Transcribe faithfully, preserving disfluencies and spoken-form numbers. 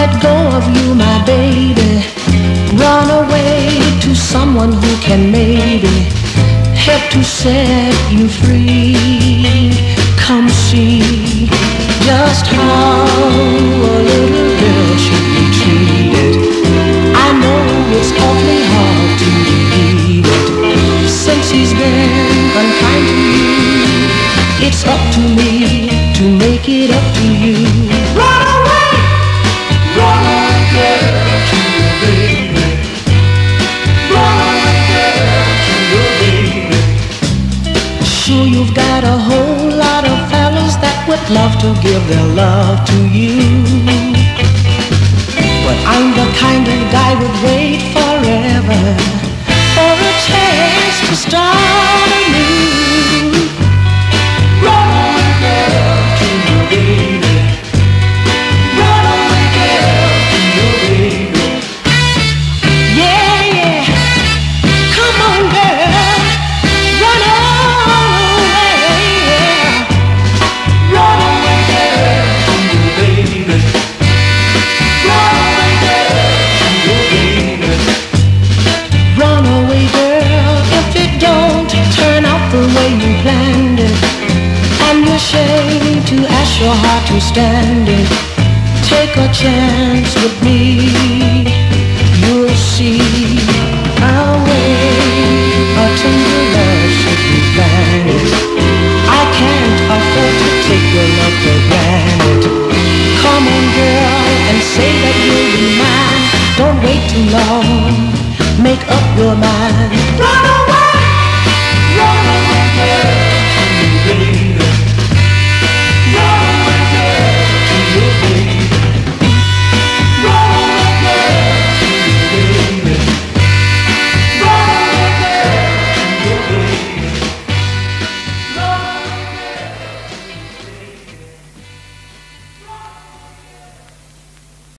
let go of you, my baby. Run away to someone who can maybe help to set you free. Come see just how a little girl should be treated. I know it's awfully hard to believe it. Since he's been unkind to you, it's up to me to make it up to you. Run away, run away, girl, to your baby. Run away, girl, to your baby. Sure, you've got a whole lot of fellas that would love to give their love to you, but I'm the kind of guy who'd wait forever for a chance to start anew. Run away, girl, to your baby. Run away, girl, to your baby. Yeah, yeah. Come on, girl. Run away, yeah. Run away, girl, to your baby. Run away, girl, to your baby. Run away, girl, if it don't turn out the way you planned it, and you're ashamed to ask your heart to stand it. Take a chance with me, you'll see our way a tender love should be granted. I can't afford to take your love for granted. Come on, girl, and say that you'll be mine. Don't wait too long, make up your mind. Run away.